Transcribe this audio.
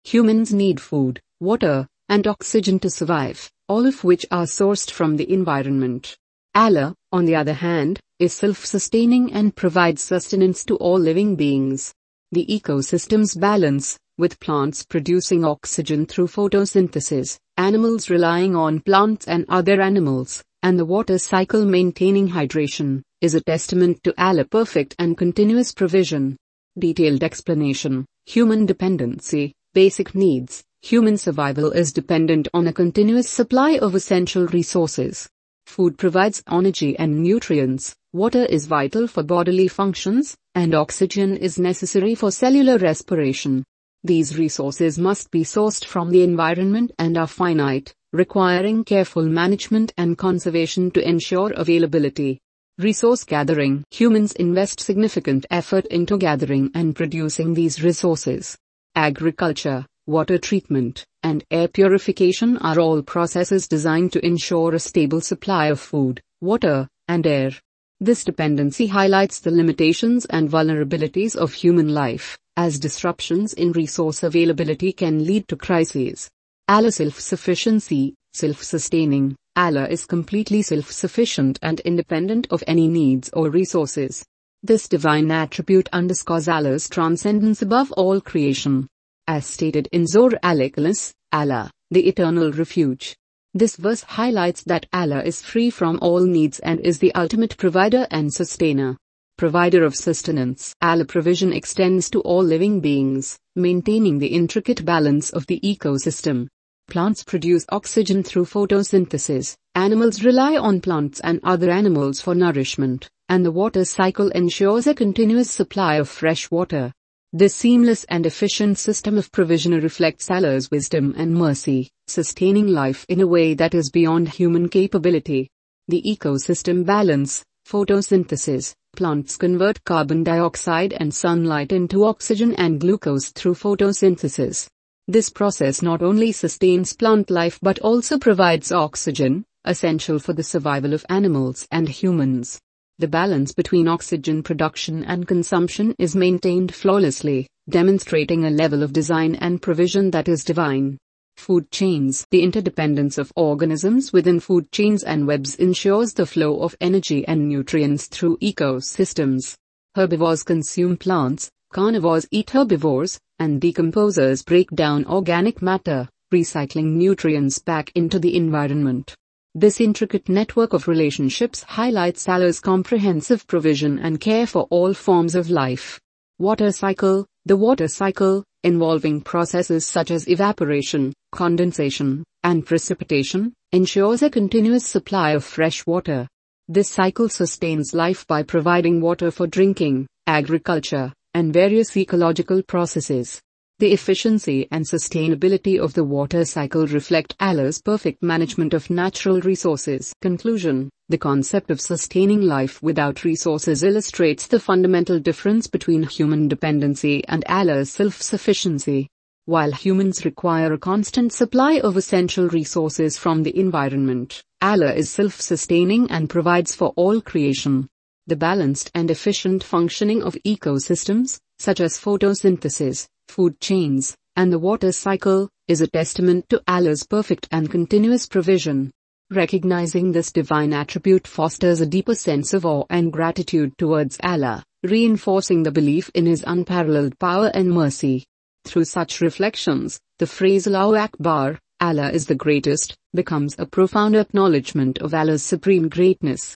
Humans need food, water, and oxygen to survive, all of which are sourced from the environment. Allah, on the other hand, is self-sustaining and provides sustenance to all living beings. The ecosystem's balance, with plants producing oxygen through photosynthesis, animals relying on plants and other animals, and the water cycle maintaining hydration, is a testament to Allah's perfect and continuous provision. Detailed explanation. Human dependency. Basic needs. Human survival is dependent on a continuous supply of essential resources. Food provides energy and nutrients, water is vital for bodily functions, and oxygen is necessary for cellular respiration. These resources must be sourced from the environment and are finite, requiring careful management and conservation to ensure availability. Resource gathering. Humans invest significant effort into gathering and producing these resources. Agriculture, water treatment, and air purification are all processes designed to ensure a stable supply of food, water, and air. This dependency highlights the limitations and vulnerabilities of human life, as disruptions in resource availability can lead to crises. Allah self-sufficiency, self-sustaining. Allah is completely self-sufficient and independent of any needs or resources. This divine attribute underscores Allah's transcendence above all creation. As stated in Surah Al-Ikhlas, Allah, the eternal refuge. This verse highlights that Allah is free from all needs and is the ultimate provider and sustainer. Provider of sustenance. Allah's provision extends to all living beings, maintaining the intricate balance of the ecosystem. Plants produce oxygen through photosynthesis, animals rely on plants and other animals for nourishment, and the water cycle ensures a continuous supply of fresh water. This seamless and efficient system of provision reflects Allah's wisdom and mercy, sustaining life in a way that is beyond human capability. The ecosystem balance. Photosynthesis. Plants convert carbon dioxide and sunlight into oxygen and glucose through photosynthesis. This process not only sustains plant life but also provides oxygen, essential for the survival of animals and humans. The balance between oxygen production and consumption is maintained flawlessly, demonstrating a level of design and provision that is divine. Food chains. The interdependence of organisms within food chains and webs ensures the flow of energy and nutrients through ecosystems. Herbivores consume plants, carnivores eat herbivores, and decomposers break down organic matter, recycling nutrients back into the environment. This intricate network of relationships highlights Allah's comprehensive provision and care for all forms of life. Water cycle. The water cycle, involving processes such as evaporation, condensation, and precipitation, ensures a continuous supply of fresh water. This cycle sustains life by providing water for drinking, agriculture, and various ecological processes. The efficiency and sustainability of the water cycle reflect Allah's perfect management of natural resources. Conclusion. The concept of sustaining life without resources illustrates the fundamental difference between human dependency and Allah's self-sufficiency. While humans require a constant supply of essential resources from the environment, Allah is self-sustaining and provides for all creation. The balanced and efficient functioning of ecosystems, such as photosynthesis, food chains, and the water cycle, is a testament to Allah's perfect and continuous provision. Recognizing this divine attribute fosters a deeper sense of awe and gratitude towards Allah, reinforcing the belief in His unparalleled power and mercy. Through such reflections, the phrase Allahu Akbar, Allah is the greatest, becomes a profound acknowledgement of Allah's supreme greatness.